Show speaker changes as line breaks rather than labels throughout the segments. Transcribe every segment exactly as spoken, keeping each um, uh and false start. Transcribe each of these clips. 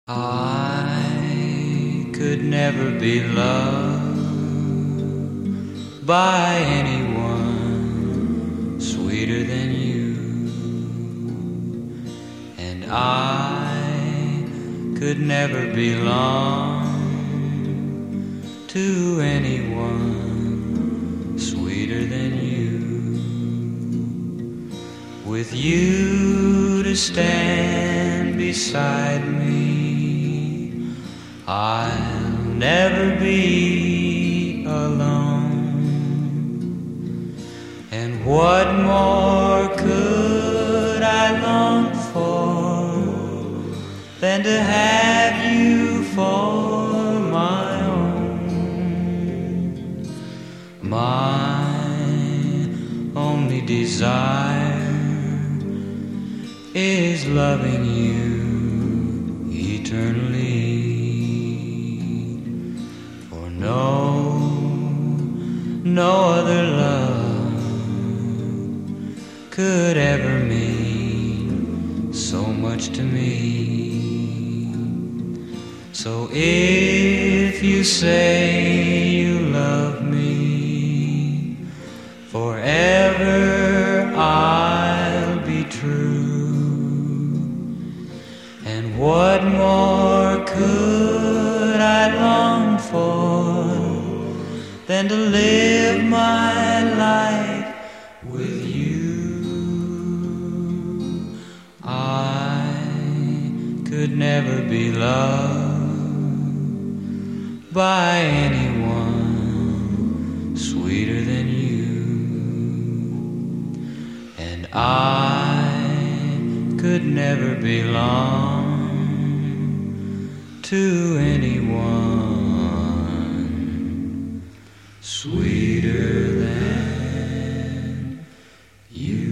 I could never be loved by anyone sweeter than you, and I could never belong to anyone sweeter than you. With you to stand beside me, I'll never be alone. And what more could I long for than to have you for my own? My only desire is loving you eternally. For no, no other love could ever mean so much to me. So if you say you love me, forever I'll be true. And what more could I long for than to live my life with you? I could never be loved by anyone sweeter than you, and I could never belong to anyone sweeter than you.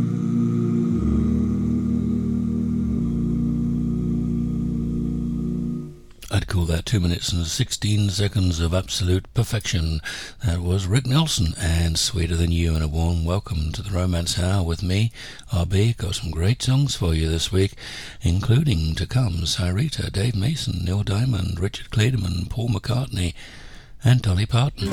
I'd call that two minutes and sixteen seconds of absolute perfection. That was Rick Nelson and Sweeter Than You, and a warm welcome to the Romance Hour with me, R B. Got some great songs for you this week, including to come Cyrita, Dave Mason, Neil Diamond, Richard Clayderman, Paul McCartney, and Dolly Parton.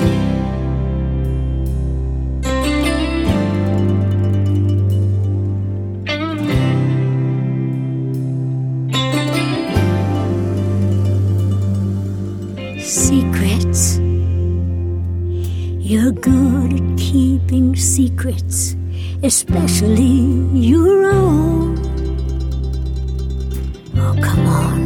Secrets. You're good at keeping secrets, especially your own. Oh, come on.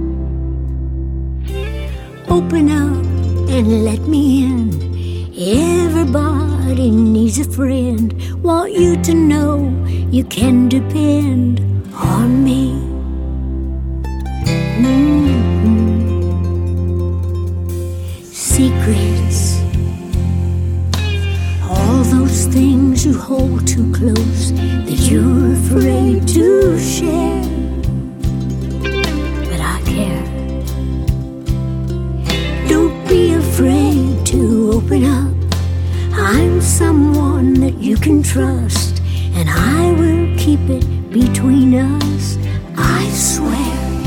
Open up and let me in. Everybody needs a friend. Want you to know you can depend on me. Mm-hmm. Secrets, all those things you hold too close that you're afraid to share. But I care. Don't be afraid to open up. I'm someone that you can trust, and I will keep it between us, I swear.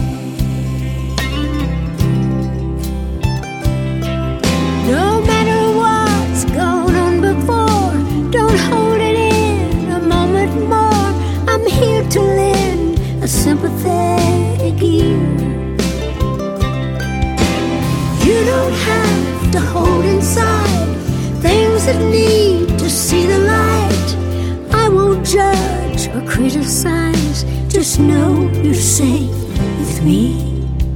No matter what's gone on before, don't hold it in a moment more. I'm here to lend a sympathetic ear. You don't have to hold inside things that need to see the light. I won't judge or criticize, just know you're safe with me.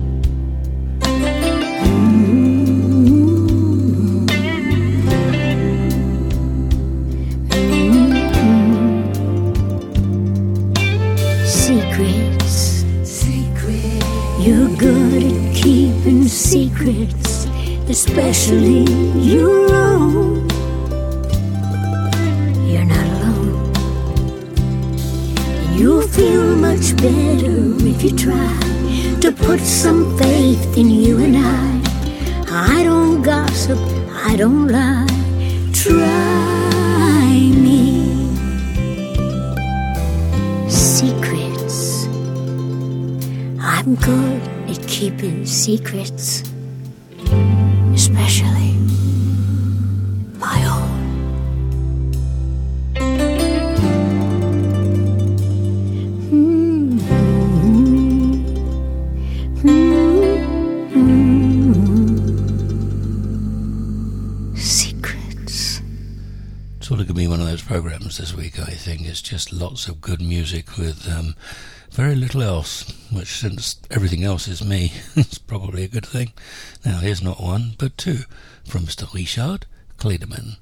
Secrets, especially your own. You're not alone, and you'll feel much better if you try to put some faith in you and I. I don't gossip, I don't lie. Try me. Secrets. I'm good at keeping secrets, especially my own. Secrets.
Sort of going to be one of those programs this week, I think. It's just lots of good music with um, very little else, which, since everything else is me, it's probably a good thing. Now, here's not one, but two, from Mister Richard Clayderman.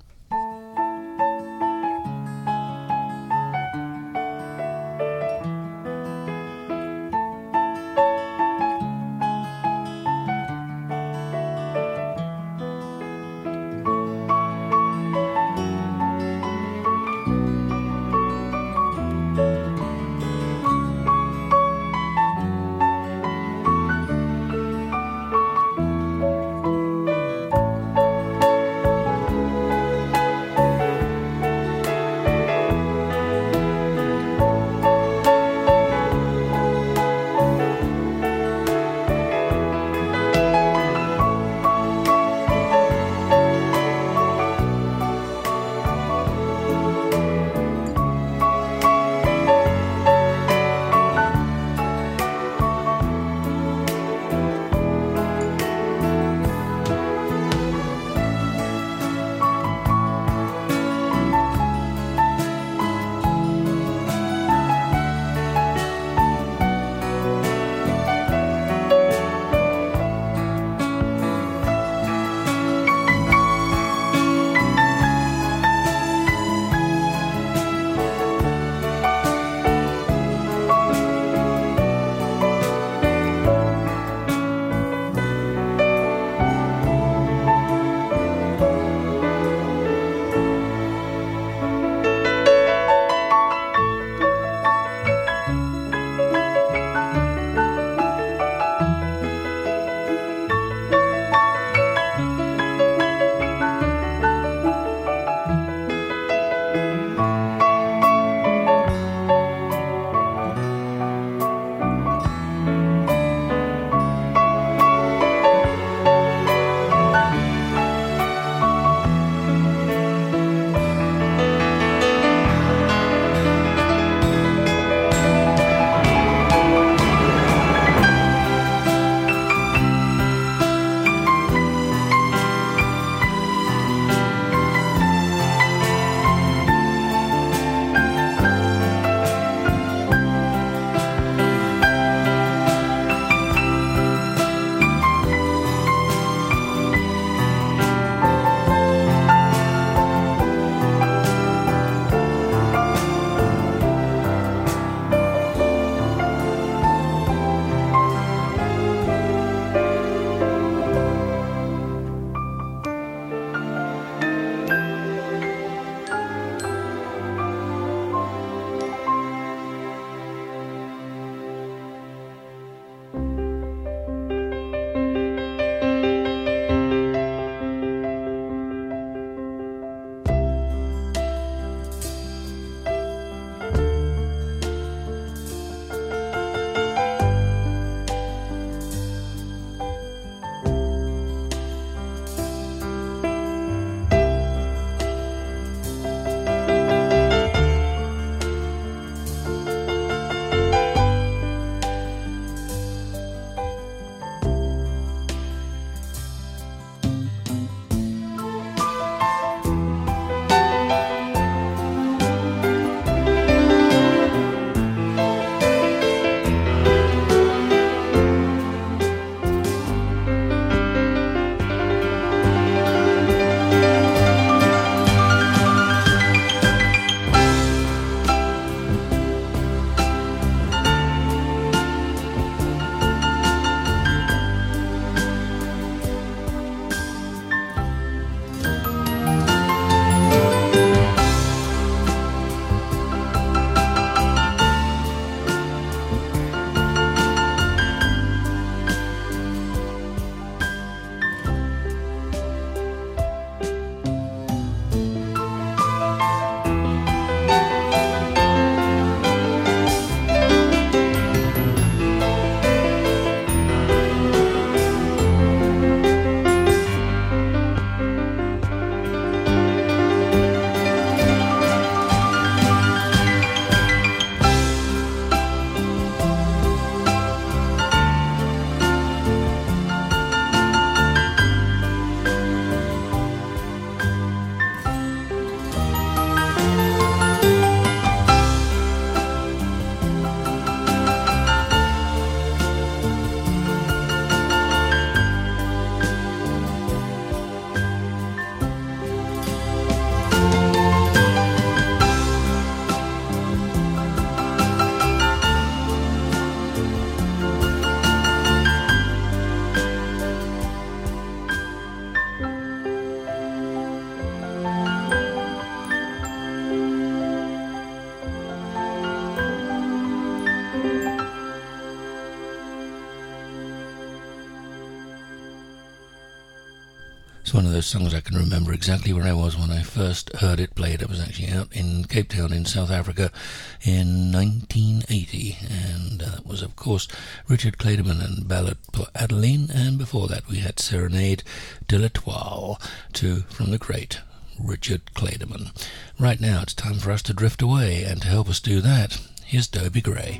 one of those songs I can remember exactly where I was when I first heard it played. I was actually out in Cape Town in South Africa in nineteen eighty, and uh, that was, of course, Richard Clayderman and Ballad for Adeline, and before that we had Serenade de l'Etoile, to from the great Richard Clayderman. Right now it's time for us to drift away, and to help us do that, here's Dobie Gray.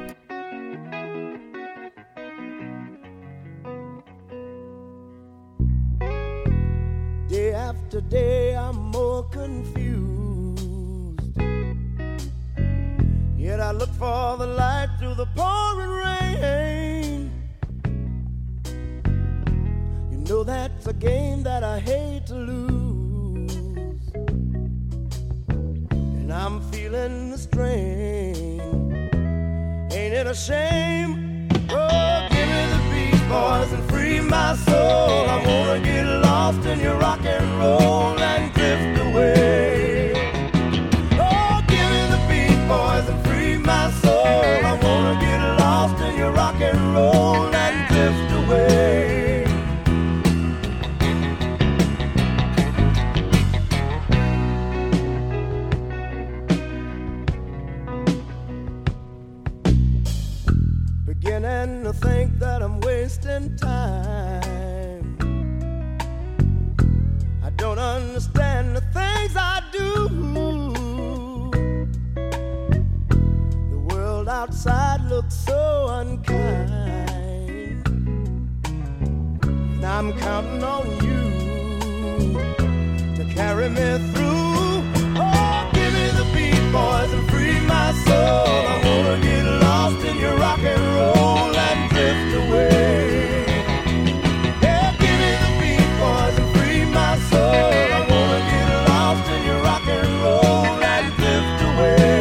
Day after day I'm more confused, yet I look for the light through the pouring rain. You know that's a game that I hate to lose, and I'm feeling the strain. Ain't it a shame? Oh, give me the Beach Boys and free my soul. I wanna get lost in your rock and roll and drift away. Oh, give me the Beach Boys and free my soul. I wanna get lost in your rock and roll and drift away. Beginning to think that I'm wasting time. I don't understand the things I do. The world outside looks so unkind, and I'm counting on you to carry me through. Oh, give me the Beach Boys and free my soul. I wanna get lost in your rock and roll and drift away. Yeah, give me the Beach Boys and free my soul. I wanna get lost in your rock and roll and drift away.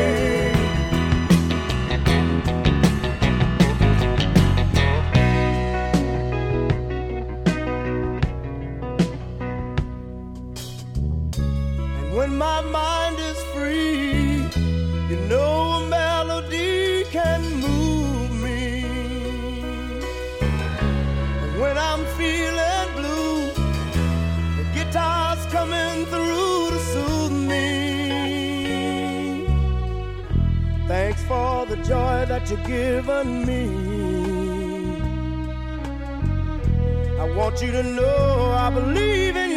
And when my mind is free, you know a melody can move me. And when I'm feeling blue, the guitar's coming through to soothe me. Thanks for the joy that you've given me. I want you to know I believe in your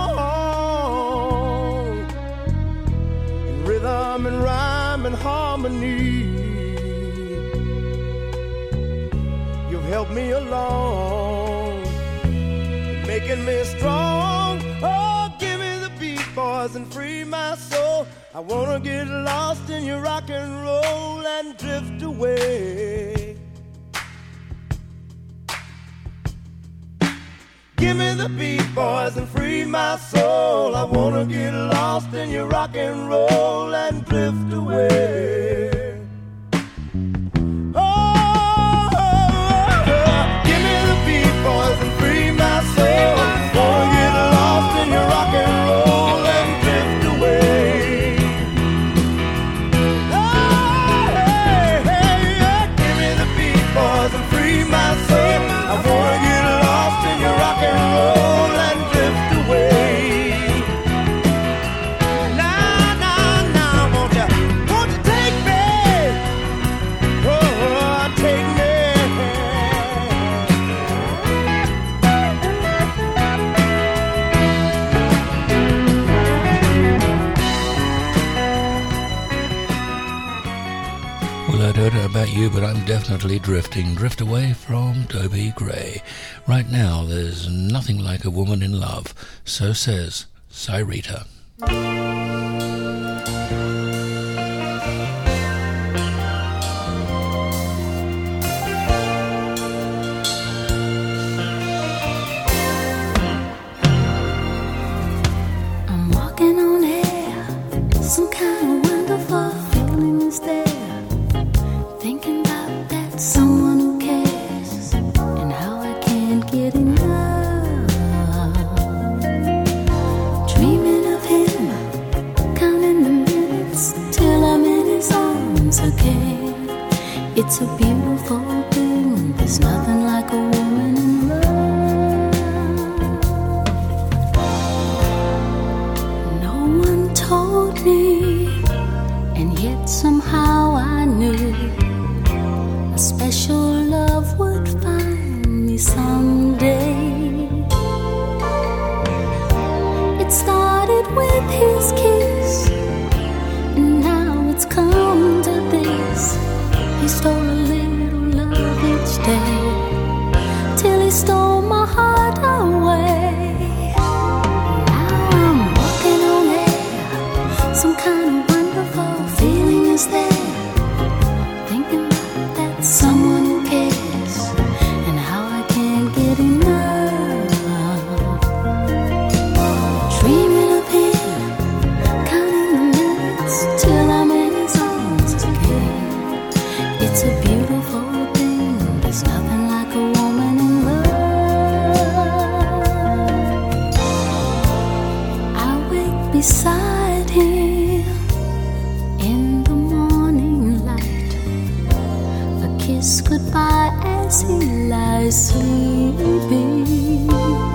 song, in rhythm and rhyme and harmony. You've helped me along, making me strong. Oh, give me the Beach Boys and free my soul. I wanna get lost in your rock and roll and drift away. Give me the Beach Boys and free my soul. I wanna get lost in your rock and roll and drift away. Oh, oh, oh, oh. Give me the Beach Boys and free my soul. Wanna get lost in your rock and roll and drift away. Oh, hey, hey, yeah. Give me the Beach Boys and free my soul. I wanna get lost in your rock and roll and drift away. Now, now, now, won't you, won't you take me? Oh, take me.
Well, I don't know about you, but I'm definitely drifting. Drift away from Dobie Gray. Right now, there's nothing like a woman in love. So says Cyrita.
I'm walking on air, some kind of wonderful feeling is there. Thinking about that someone who cares, and how I can't get enough. Dreaming of him, counting the minutes till I'm in his arms again. It's a beautiful thing, there's nothing like a woman in love. stole my heart away. Now I'm walking on air. Some kind of wonderful feeling is there. Thinking about that someone who cares, and how I can't get enough. Dreaming of him, counting the minutes till I'm in his arms again. It's a beautiful thing. There's nothing like a woman in love. I wake beside him in the morning light. A kiss goodbye as he lies sleeping.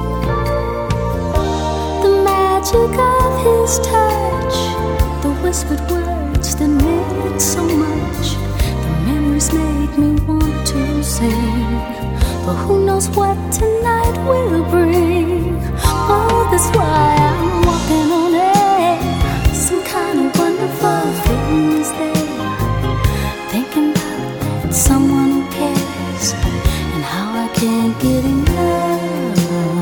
The magic of his touch, the whispered words that meant so much. The memories make me want to sing, but who knows what tonight will bring. Oh, that's why I'm walking on air. Some kind of wonderful feeling is there. Thinking about that someone who cares, and how I can't get enough.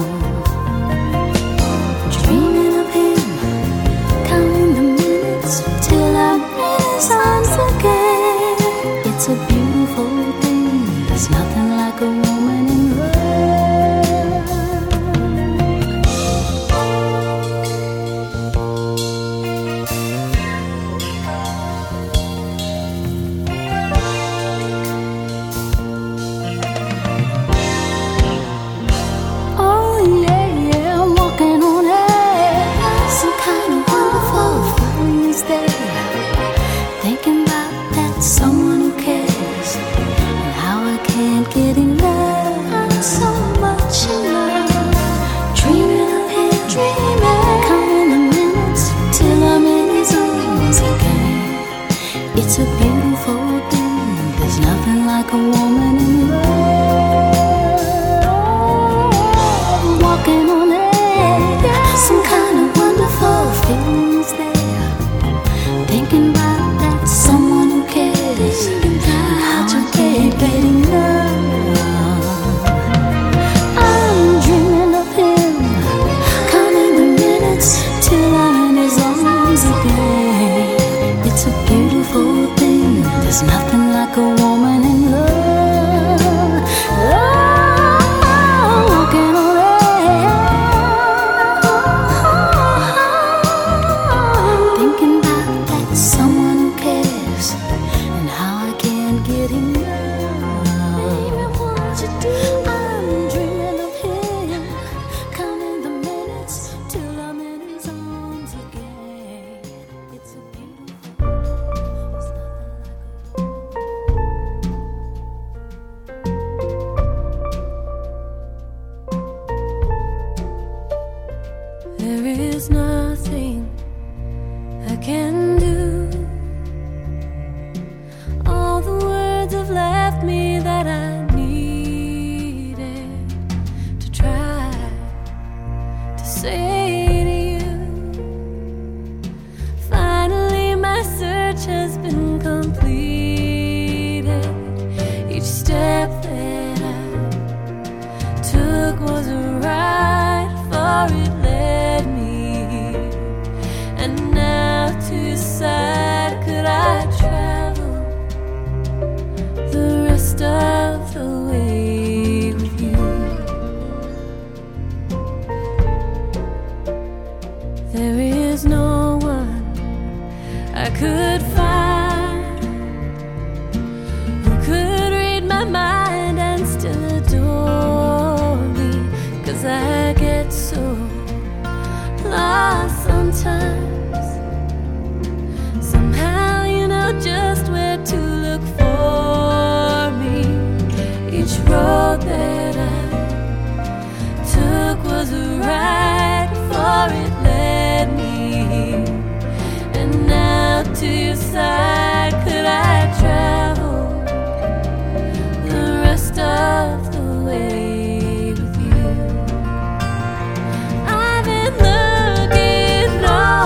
Dreaming of him, counting the minutes till I'm in his arms again. It's a beautiful thing. There's nothing like a woman in love. Oh yeah, yeah, I'm walking on air. Some kind of wonderful feeling is there. Thinking about that someone who cares, and how I can't get enough. I'm so much in love. Dreaming of him, dreaming, counting the minutes till I'm in his arms again. It's a beautiful thing. There's nothing like a woman in love. Walking on air, some kind of wonderful feeling is there. Thinking about that someone who cares, and how I can't get enough. I'm dreaming of him, counting the minutes till I'm in his arms again. It's a beautiful thing. There's nothing like a woman in love. Oh, walking on air. Thinking about that someone who cares, and how I can't get enough. I'm dreaming of him, counting the minutes till I'm in his arms again. It's a beautiful. There's nothing like a. There is nothing I can do. All the words have left me that I needed to try to say to you. Finally, my search has been completed. Each step that I took was right, for it led me. And now to your side could I travel the rest of the way with you. There is no one I could find who could read my mind and still adore me, 'cause I get so lost sometimes. Somehow you know just where to look for me. Each road that I took was right, for it led me. And now to your side could I travel the rest of the way with you. I've been looking all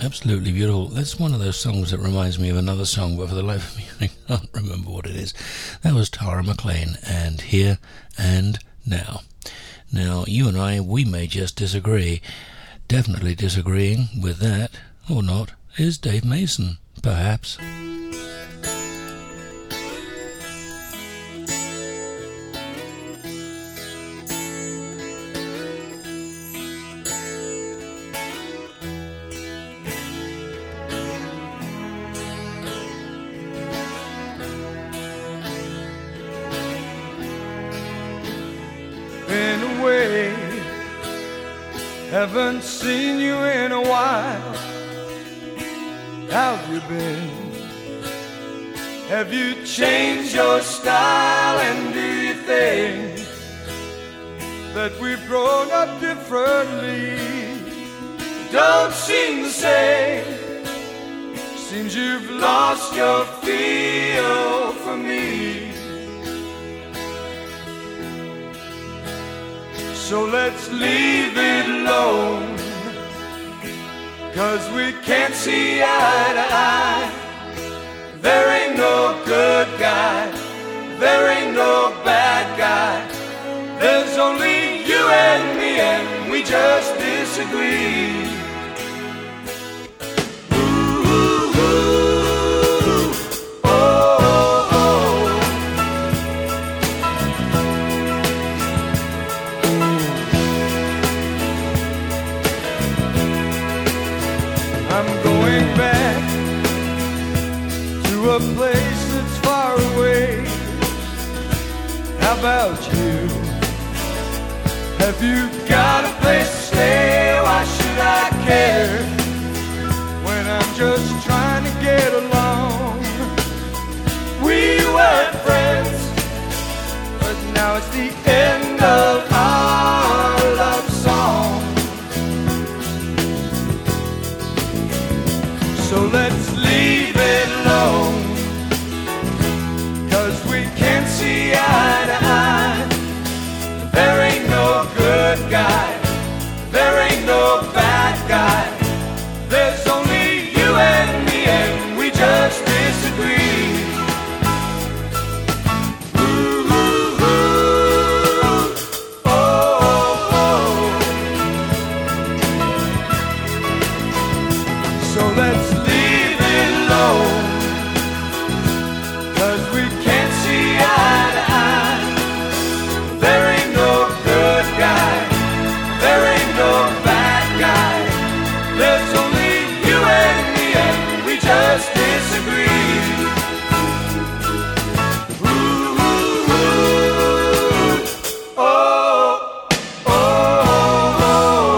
absolutely beautiful. That's one of those songs that reminds me of another song, but for the life of me, I can't remember what it is. That was Tara McLean, and Here and Now. Now, you and I, we may just disagree. Definitely disagreeing with that, or not, is Dave Mason, perhaps.
Haven't seen you in a while. How've you been? Have you changed your style? And do you think that we've grown up differently? Don't seem the same. Seems you've lost your feel for me. So let's leave it alone, 'cause we can't see eye to eye. There ain't no good guy, there ain't no bad guy. There's only you and me, and we just disagree. Ooh, ooh, ooh. Oh, oh. I'm going back to a place that's far away. How about you? Have you got a place to stay? Why should I care when I'm just trying to get along? We were friends, but now it's the end of our love song. So let's leave it alone, 'cause we can't see eye to eye. There ain't no good guy, there ain't no bad guy. There's only you and me, and we just disagree. Ooh, ooh, ooh. Oh, oh. So let's leave it alone, 'cause we can't see eye to eye. There ain't no good guy, there ain't no bad guy. There's only you and me, and we just disagree. Ooh, ooh, ooh. Oh, oh, oh.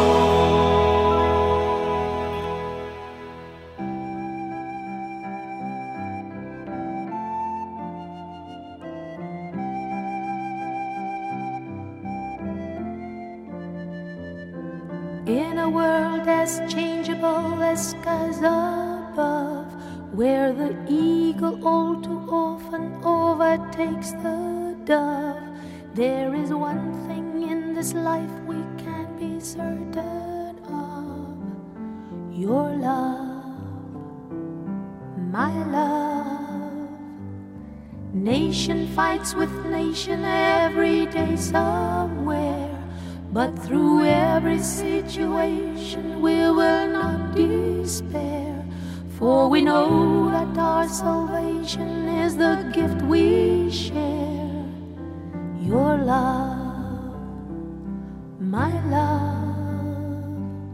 In a world as changeable as skies above, where the eagle all too often overtakes the dove, there is one thing in this life we can't be certain of: your love, my love. Nation fights with nation every day somewhere, but through every situation we will not despair, for we know that our salvation is the gift we share. Your love, my love.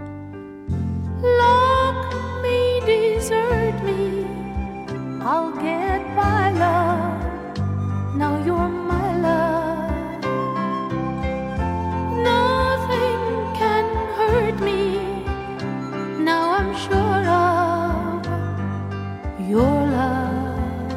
Lock me, desert me, I'll get my love. Now you're my love. Nothing can hurt me, now I'm sure of your love.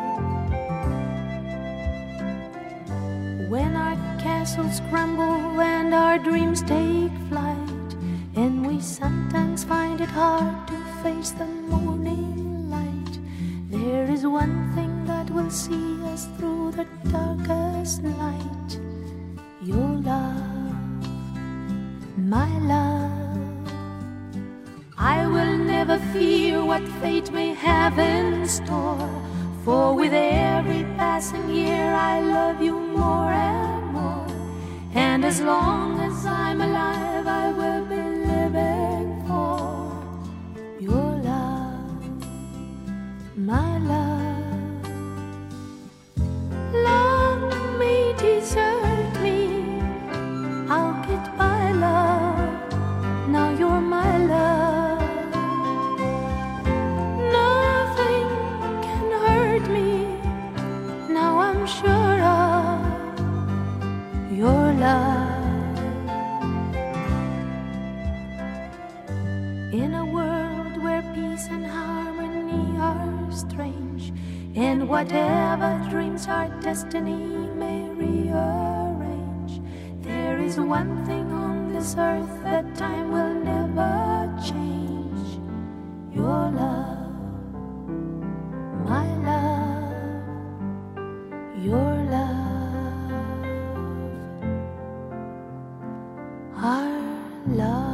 When our castles crumble and our dreams take flight, and we sometimes find it hard to face the morning light, there is one thing that will see us through the darkest night: your love, my love. I will never never fear what fate may have in store. For with every passing year I love you more and more. And as long as I'm alive I will be living for your love, my love. Love may desert me, I'll get by, love. Now you're my love. Nothing can hurt me, now I'm sure of your love. In a world where peace and harmony are strange, and whatever dreams our destiny may rearrange, there is one thing on this earth that time will never change. Your love, my love, your love, our love.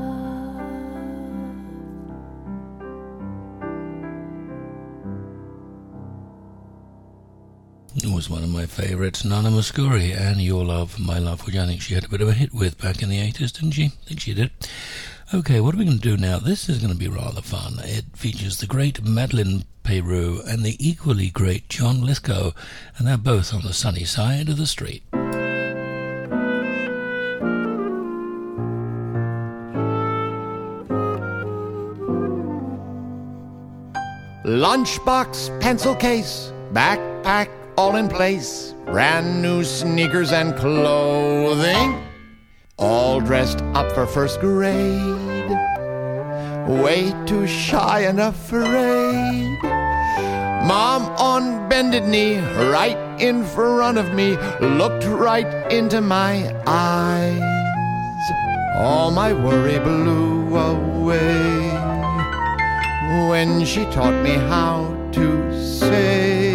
It was one of my favourites, Nana Mouskouri, and Your Love, My Love, which I think she had a bit of a hit with back in the eighties, didn't she? I think she did. Okay, what are we going to do now? This is going to be rather fun. It features the great Madeleine Peyroux and the equally great John Lithgow, and they're both on the sunny side of the street.
Lunchbox, pencil case, backpack, all in place, brand new sneakers and clothing, all dressed up for first grade, way too shy and afraid. Mom on bended knee, right in front of me, looked right into my eyes. All my worry blew away when she taught me how to say,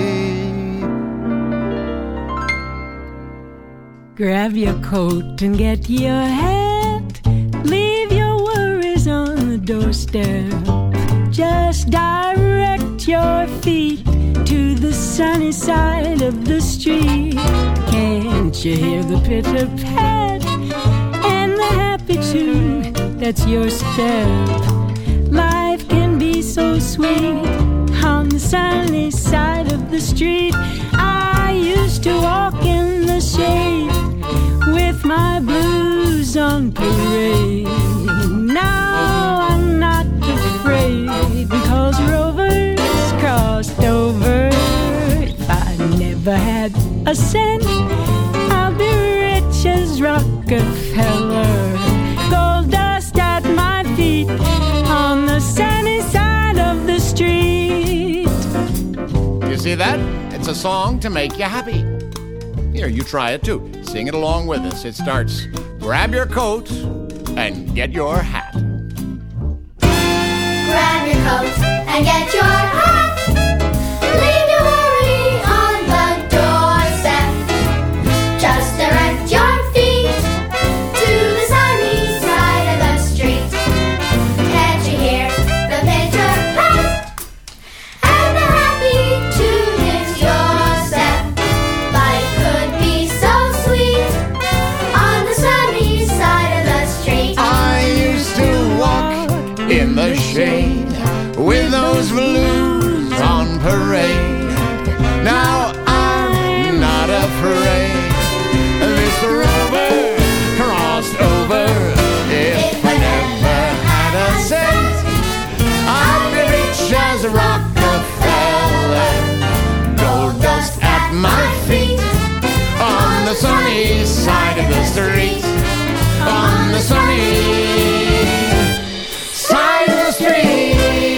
grab your coat and get your hat, leave your worries on the doorstep, just direct your feet to the sunny side of the street. Can't you hear the pitter-pat and the happy tune that's your step? Life can be so sweet on the sunny side of the street. I used to walk in the shade with my blues on parade. Now I'm not afraid because Rover's crossed over. If I never had a cent, I'll be rich as Rockefeller. Gold dust at my feet on the sunny side of the street.
You see that? It's a song to make you happy. Here, you try it too. Sing it along with us. It starts, grab your coat and get your hat.
Grab your coat and get your hat. Leave your worry on the doorstep. Just direct your feet to the sunny side of the street. Can't you hear the pitter-pat and the happy tune is your step? Life could be so sweet on the sunny side of the street.
I used to walk in the shade with those blues on parade. Now I'm not afraid. This Rover crossed over. If I never had a cent, I'd be rich as Rockefeller. Gold dust at my feet on the sunny side of the street. On the sunny side of the street.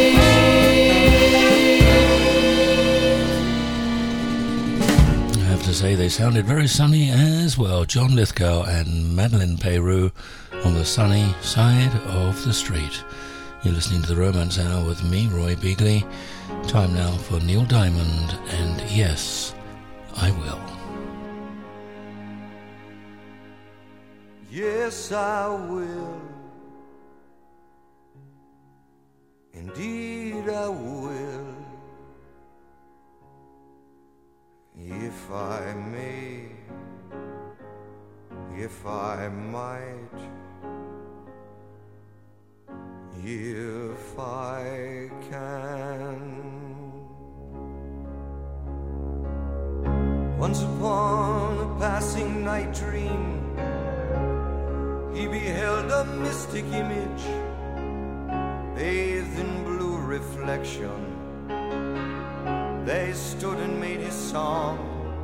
I have to say they sounded very sunny as well. John Lithgow and Madeleine Peyroux on the sunny side of the street. You're listening to the Romance Hour with me, Roy Beagley. Time now for Neil Diamond and Yes, I Will.
Yes, I will. indeed I will, if I may, if I might, if I can. Once upon a passing night dream, he beheld a mystic image bathed in blue reflection. They stood and made his song,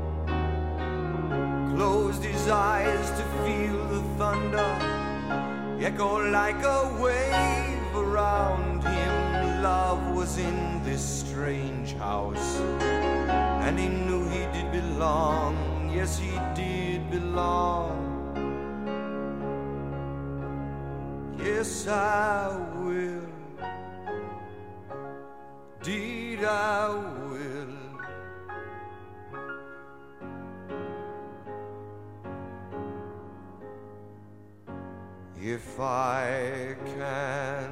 closed his eyes to feel the thunder echo like a wave around him. Love was in this strange house, and he knew he did belong. Yes, he did belong. Yes, I will, indeed I will. If I can.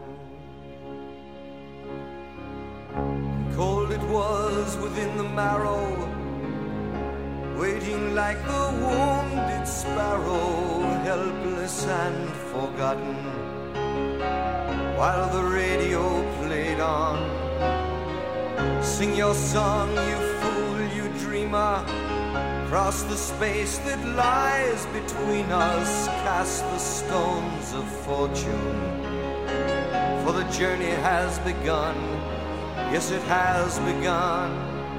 Cold it was within the marrow, waiting like the wounded sparrow, helpless and forgotten, while the radio played on. Sing your song, you fool, you dreamer. Cross the space that lies between us. Cast the stones of fortune, for the journey has begun. Yes, it has begun.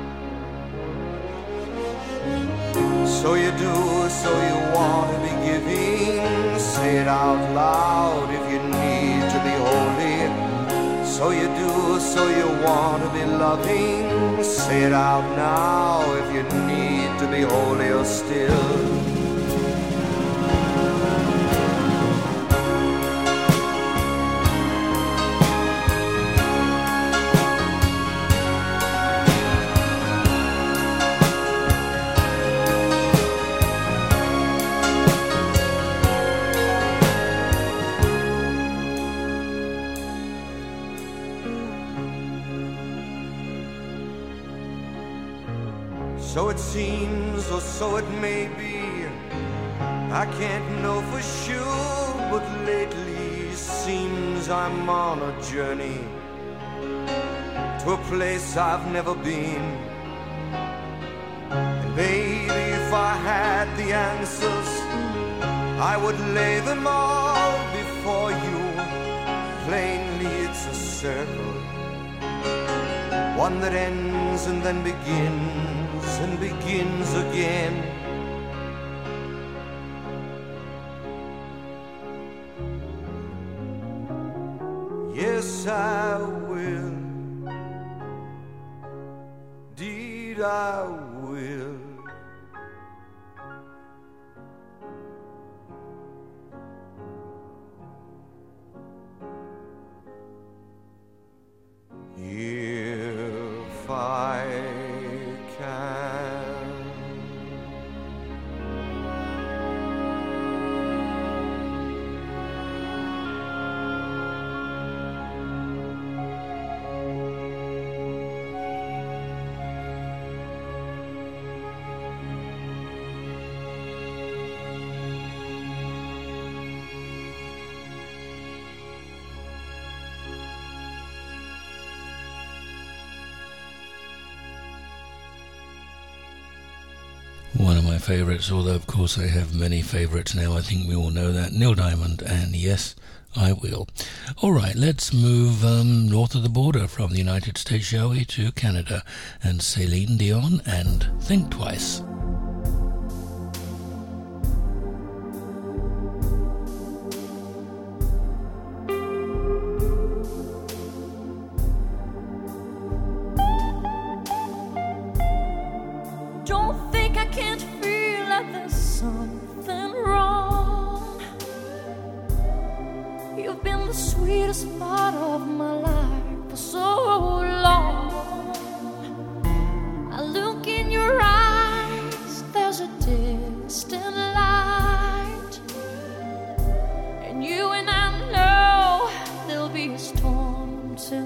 So you do, so you want to be giving. Say it out loud if you need to be holy. So you do, so you want to be loving. Say it out now if you need to be holier still. So it seems, or so it may be, I can't know for sure, but lately seems I'm on a journey to a place I've never been. And baby, if I had the answers, I would lay them all before you. Plainly it's a circle, one that ends and then begins and begins again. Yes, I will, indeed I will. If I
One of my favourites, although of course I have many favourites now, I think we all know that. Neil Diamond, and Yes, I Will. Alright, let's move um, north of the border from the United States, shall we, to Canada, and Celine Dion and Think Twice.
Till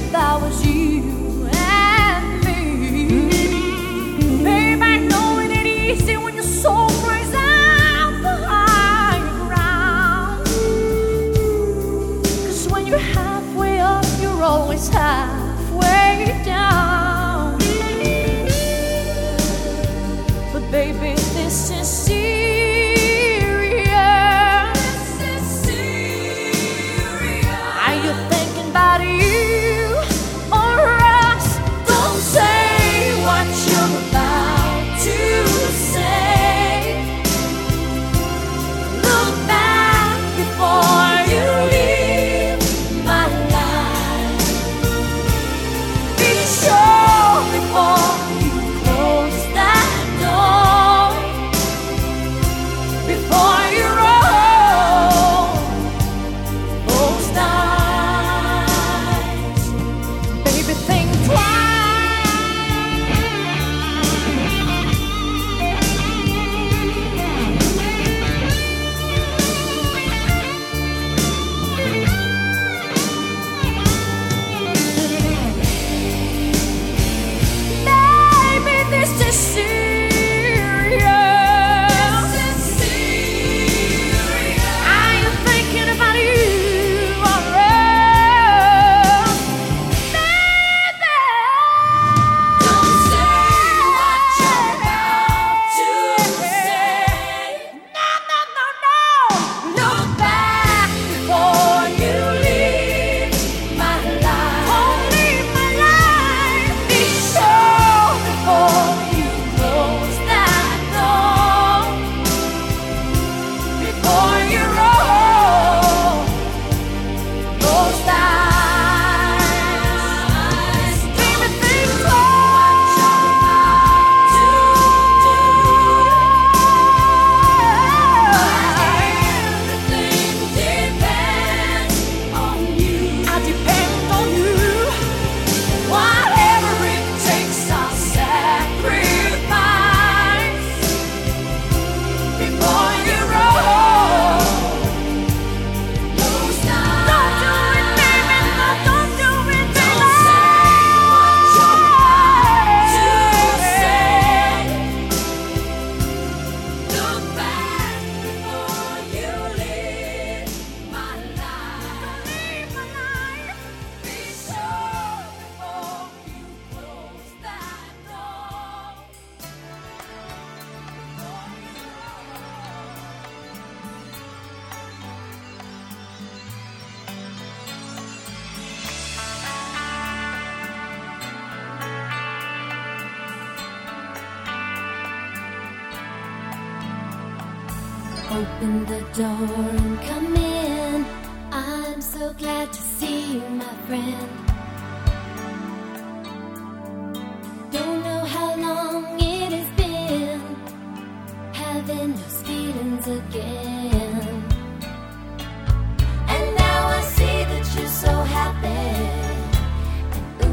that was you and me. Babe, I know it ain't easy when your soul cries out for higher ground. 'Cause when you're halfway up, you're always halfway down. But baby, this is serious. This is serious. Are you thinking about you or us? Don't say what you're about to say. Look back before you leave my life. Be sure before you close that door. Before you roll those dice, baby, think twice. Baby, this is serious. This is serious. Are you thinking about you or us? Baby, don't say what you're about to say. No, no, no, no. Look back before you leave my life. Oh, leave my life. Be sure before you close that door. Before you roll those dice, baby, think twice. Everything depends on you. I depend on you. Whatever it takes, I'll sacrifice. Before you roll those dice. Don't do it, baby. No, don't do it, baby. Don't say what you're about to say. Look back before you leave my life. Leave my life. Be sure before you close that door.
Open the door and come in. I'm so glad to see you, my friend. Don't know how long it has been having those feelings again. And now I see that you're so happy. And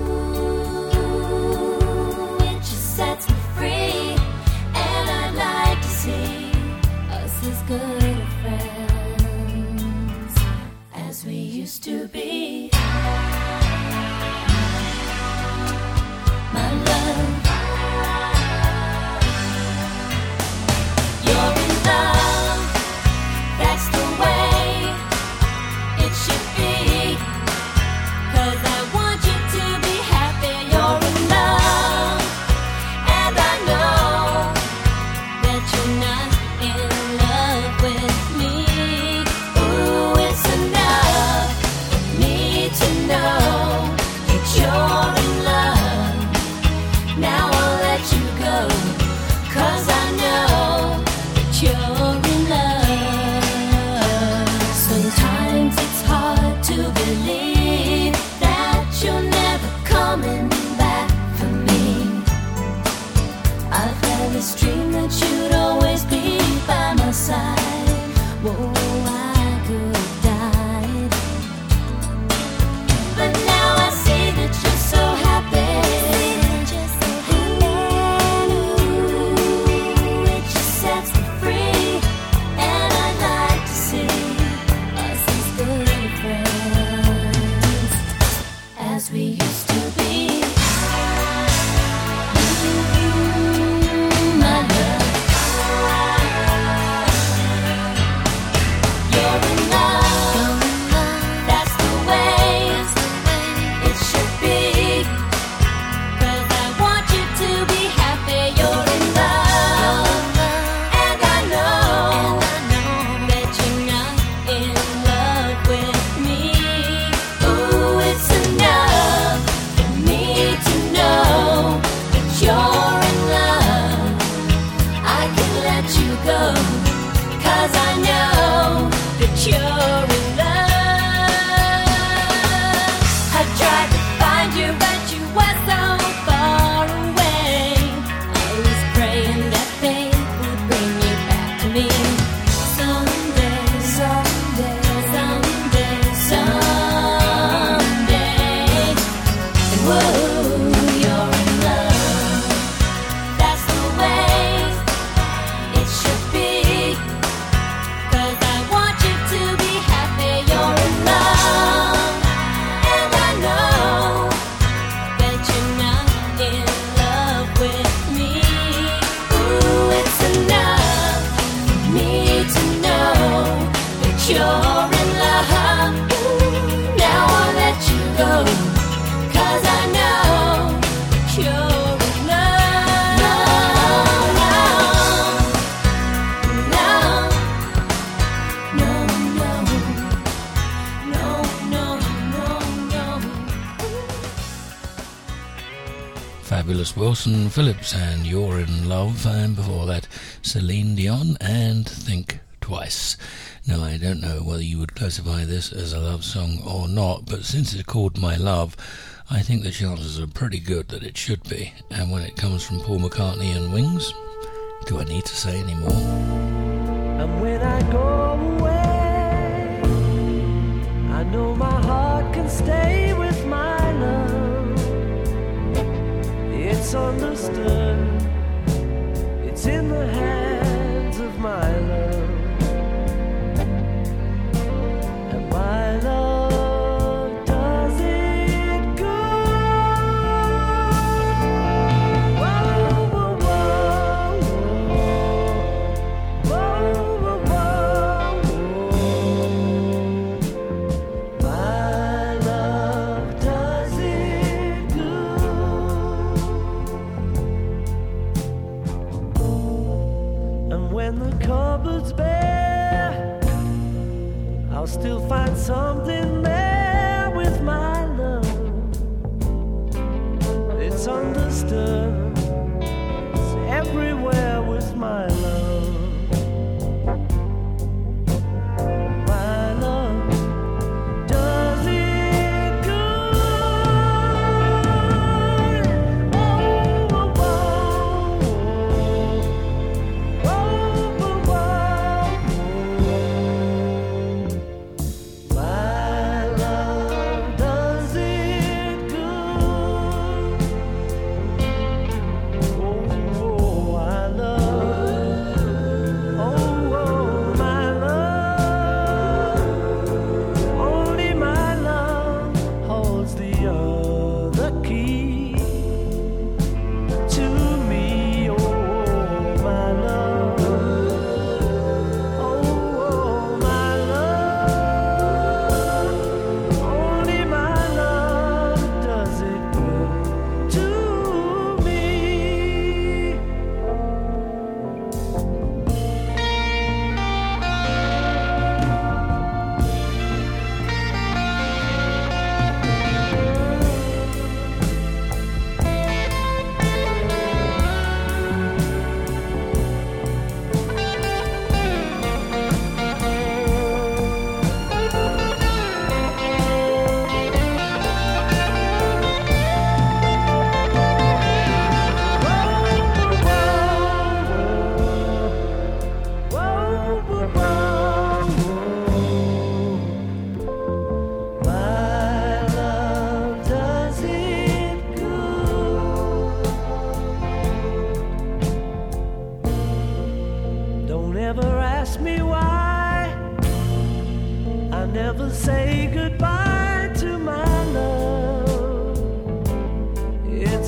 ooh, it just sets me free. And I'd like to see us as good of friends as we used to be. My love, you're in love
Fabulous Wilson Phillips and You're in Love, and before that Celine Dion and Think Twice. Now, I don't know whether you would classify this as a love song or not, but since it's called My Love, I think the chances are pretty good that it should be. And when it comes from Paul McCartney and Wings, do I need to say any more?
And when I go away, I know my heart can stay with my love. It's understood, it's in the hands of my love. And my love does it good. Whoa, whoa, whoa, whoa, whoa, whoa. My love does it good.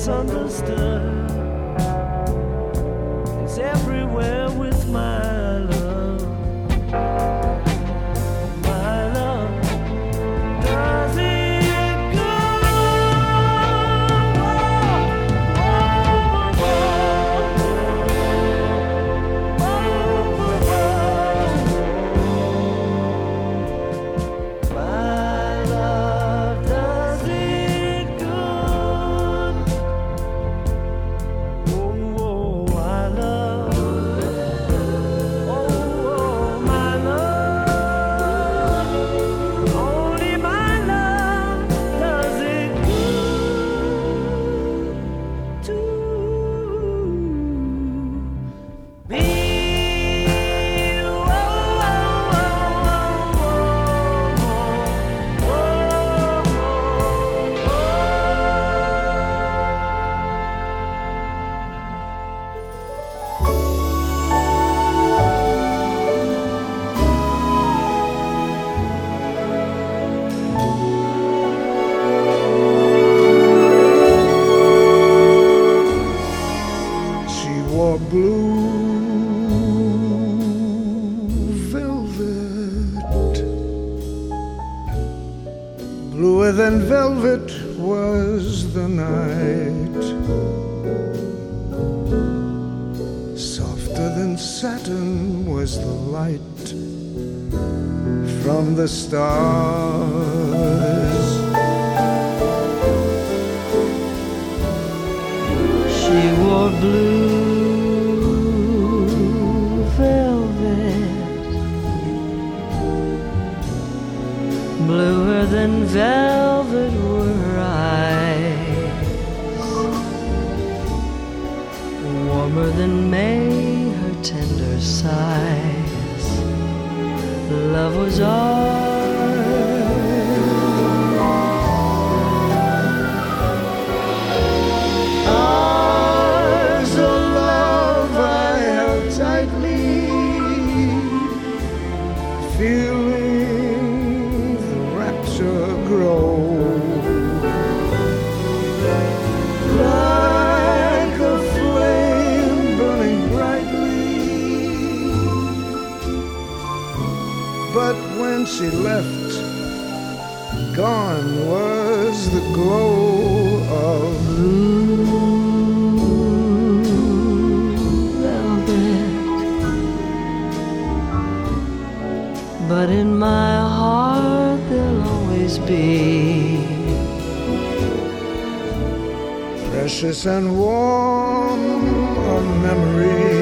misunderstood is everywhere with my love. My love does it good. Whoa, whoa, whoa, whoa. My love does it good. Oh, oh, I love. Oh, oh, my love. Only my love does it good to me. Whoa,
She wore blue velvet. Bluer than velvet was the night. Softer than satin was the light from the stars.
she wore blue velvet, bluer than velvet were her eyes, warmer than May her tender sighs. Love was ours. Ours, a love I held tightly,
Feeling the rapture grow. Like a flame burning brightly. But when she left, gone was the glow of
blue velvet. But in my heart there'll always be
precious and warm a memory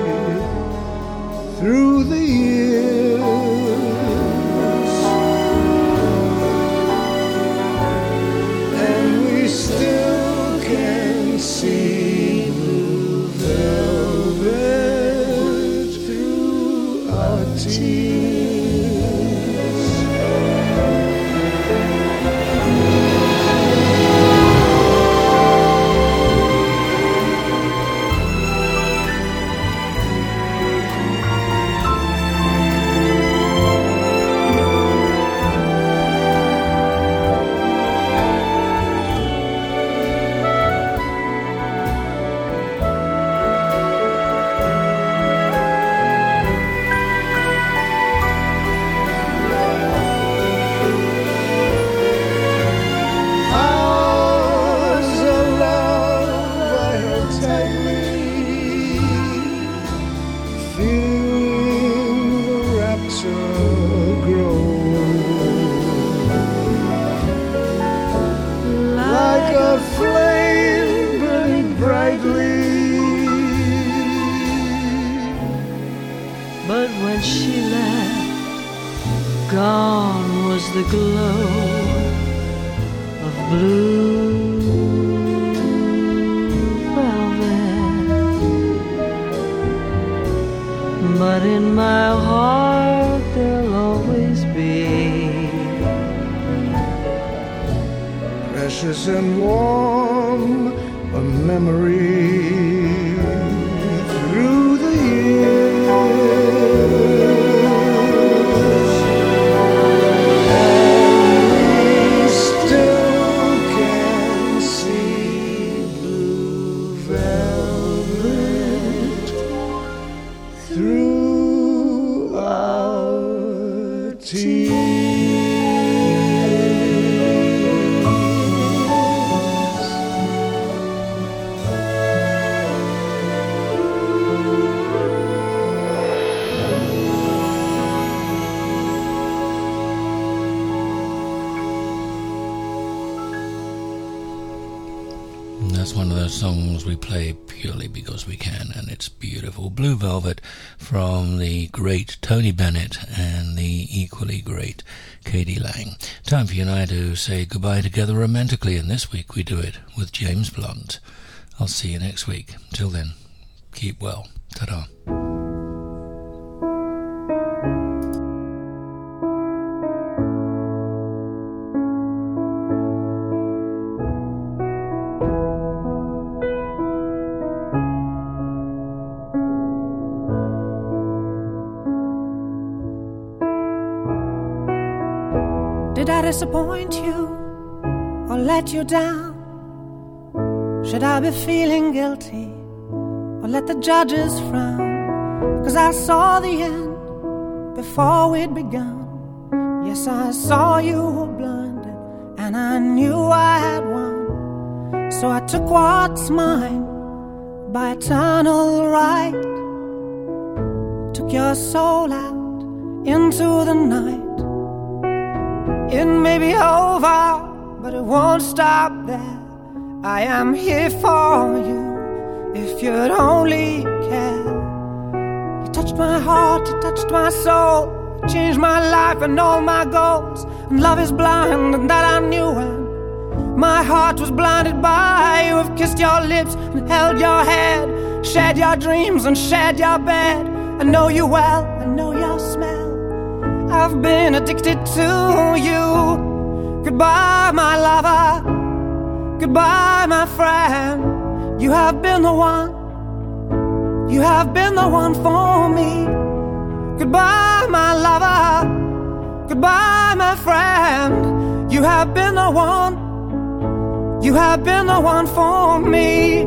through the years, and we still can see blue velvet through our tears. Ours a love I held tightly, feeling the rapture grow. Like a flame burning brightly.
But when she left, gone was the glow of blue velvet. But in my heart there'll always be
Precious and warm a memory through the years, and we still can see blue
That's one of those songs we play purely because we can, and it's beautiful. Blue Velvet from the great Tony Bennett and the equally great K.D. Lang. Time for you and I to say goodbye together romantically, and this week we do it with James Blunt. I'll see you next week. Till then, keep well. Ta-da.
Did I disappoint you or let you down? Should I be feeling guilty or let the judges frown? 'Cause I saw the end before we'd begun. Yes, I saw you were blinded and I knew I had won. So I took what's mine by eternal right. Took your soul out into the night. It may be over, but it won't stop there. I am here for you, if you'd only care. You touched my heart, you touched my soul, you changed my life and all my goals. And love is blind, and that I knew when my heart was blinded by you. Have kissed your lips and held your head, shared your dreams and shared your bed. I know you well, I know your smell. I've been addicted to you. Goodbye, my lover. Goodbye, my friend. You have been the one. You have been the one for me. Goodbye, my lover. Goodbye, my friend. You have been the one. You have been the one for me.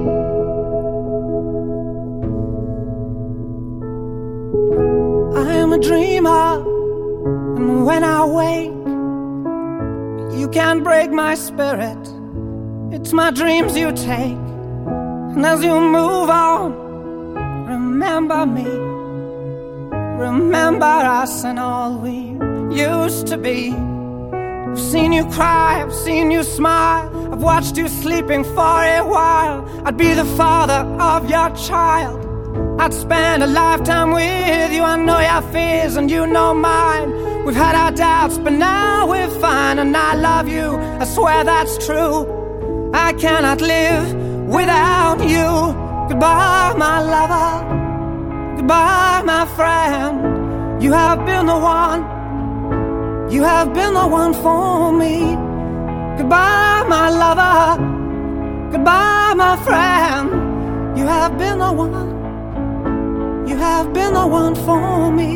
I am a dreamer. And when I wake, you can't break my spirit. It's my dreams you take. And as you move on, remember me. Remember us and all we used to be. I've seen you cry, I've seen you smile, I've watched you sleeping for a while. I'd be the father of your child. I'd spend a lifetime with you. I know your fears and you know mine. We've had our doubts, but now we're fine. And I love you, I swear that's true. I cannot live without you. Goodbye, my lover. Goodbye, my friend. You have been the one. You have been the one for me. Goodbye, my lover. Goodbye, my friend. You have been the one. You have been the one for me.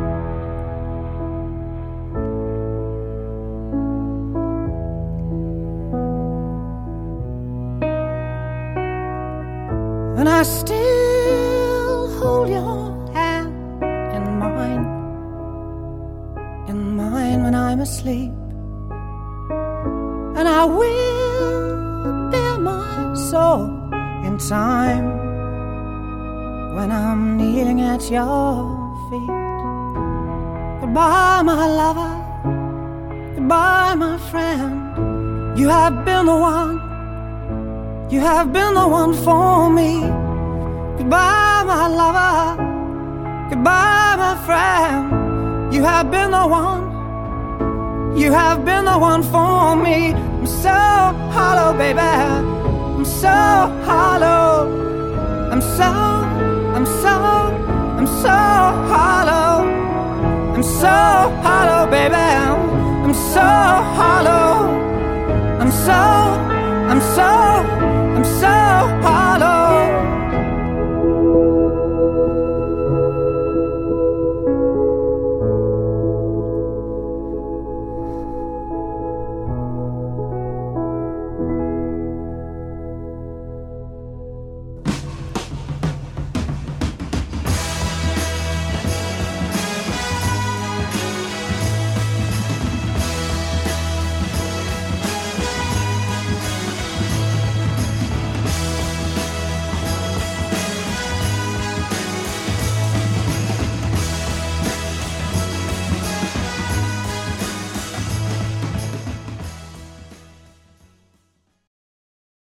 And I still hold your hand in mine, in mine when I'm asleep. And I will bear my soul in time when I'm kneeling at your feet. Goodbye, my lover. Goodbye, my friend. You have been the one. You have been the one for me. Goodbye, my lover. Goodbye, my friend. You have been the one. You have been the one for me. I'm so hollow, baby. I'm so hollow. I'm so, I'm so, I'm so hollow. I'm so hollow, baby. I'm so hollow. I'm so, I'm so, I'm so hollow.